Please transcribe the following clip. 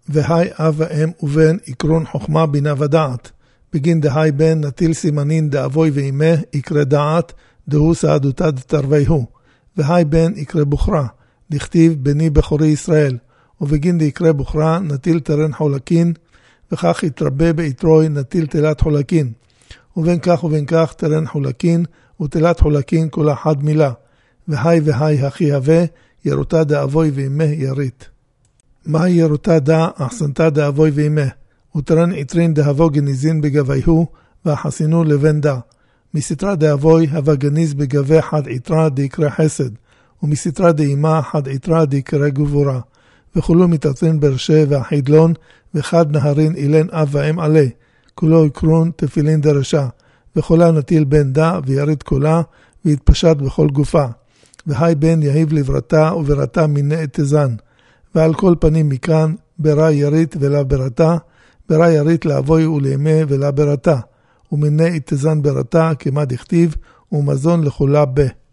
והי אב ואם ובן יקרון חוכמה בינה ודעת. בגין דהי בן נטיל סימנין דאבוי ואימה יקרא דעת, דהו סעדותה דתרוויהו. והי בן יקרא בוחרה, דכתיב בני בכורי ישראל. ובגין דיקרא בוחרה נטיל תרן חולקין, וכך יתרבה ביתרוי נטיל תלת חולקין. ובין כך תרן חולקין, ותלת חולקין כל אחד מילה. והי הכי הווה, ירותה דאבוי ואימה ירית. מהי ירותה דה אחסנתה דאבוי ואימה? ותרן עטרין דהבו גניזין בגביהו, והחסינו לבן דה. מסתרה דאבוי הווה גניז בגבי חד עטרה דיקרא חסד, ומסתרה דאימה חד עטרה דיקרא גבורה. וכולו מתעטרין ברשה והחידלון, וחד נהרין אילן אב ואם עלה, כולו יקרון תפילין דרשה, וכולה נטיל בן דה וירד כולה, ויתפשט בכל גופה. והי בן יהיב לברתה וברתה מיני תזן, ועל כל פנים מכאן ברא ירית ולה ברתה, ברא ירית לאבוי ולאמה ולה ברתה, ומיני תזן ברתה כמה דכתיב, ומזון לכולה בה.